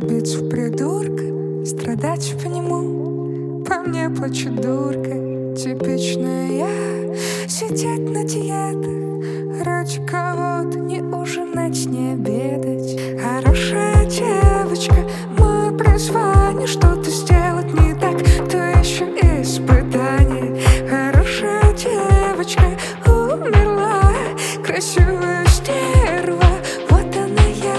влюбиться в придурка, страдать по нему. По мне плачет дурка, типичная я. Сидеть на диетах, ради кого-то не ужинать, не обедать. Хорошая девочка, мое призвание, что-то сделать не так, то еще и испытание. Хорошая девочка умерла, красивая стерва, вот она я.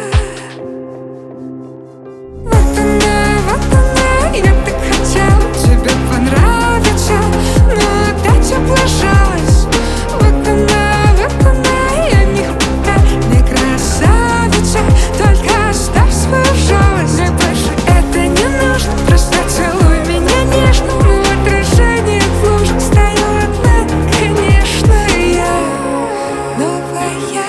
Вот она, я так хотела тебе понравиться, но опять облажалась. Вот она, я никуда не красавица, только оставь свою жалость. Мне больше это не нужно, просто целуй меня нежно. Но в отражении в лужах стою одна, конечно, я новая.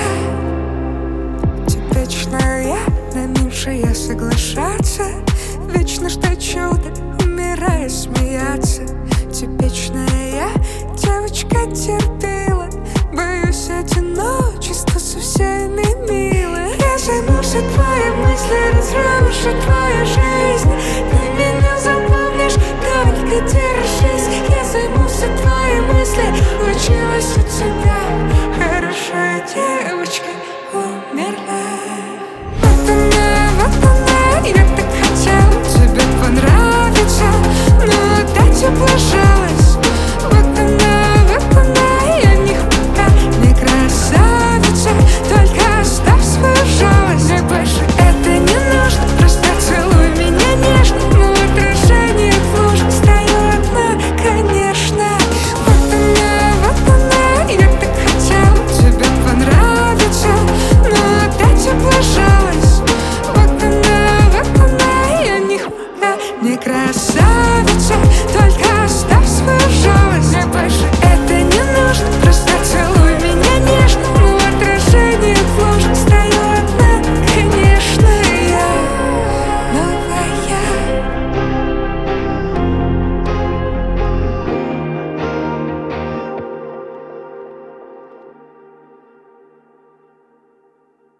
Типичная я, на меньшее соглашаться, вечно ждать чудо, умирая смеяться. Типичная я, девочка терпела, боюсь одиночества, со всеми мило. Я займусь твоей мысли, разрушит твою жизнь.